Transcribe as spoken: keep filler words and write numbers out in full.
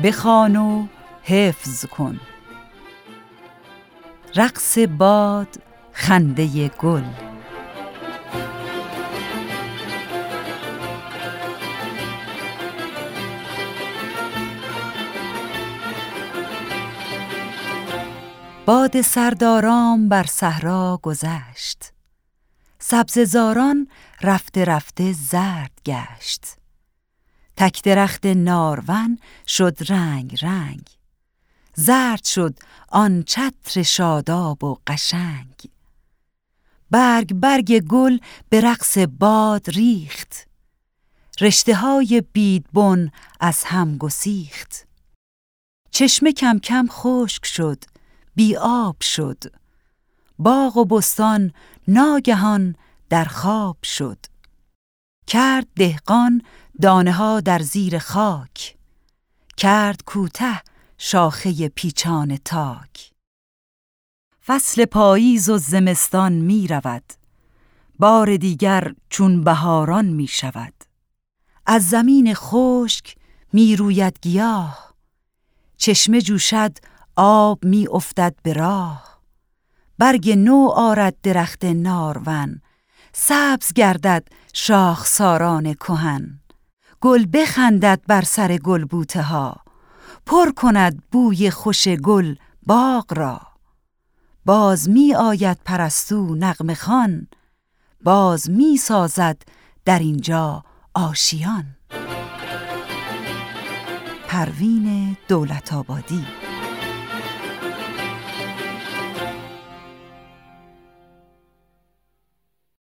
بخوان و حفظ کن. رقص باد، خنده گل. باد سردارام بر صحرا گذشت، سبززاران رفته رفته زرد گشت. تک درخت نارون شد رنگ رنگ، زرد شد آن چتر شاداب و قشنگ. برگ برگ گل به رقص باد ریخت، رشته های بیدبن از هم گسیخت. چشمه کم کم خشک شد، بی آب شد، باغ و بستان ناگهان در خواب شد. کرد دهقان دانه ها در زیر خاک، کرد کوته شاخه پیچان تاک. فصل پاییز و زمستان می رود، بار دیگر چون بهاران می شود. از زمین خشک می روید گیاه، چشمه جوشد آب می افتد به راه. برگ نو آرد درخت نارون، سبز گردد شاخساران کهن. گل بخندد بر سر گل بوته ها، پر کند بوی خوش گل باغ را. باز می آید پرستو نغمه خوان، باز می سازد در اینجا آشیان. پروین دولت‌آبادی.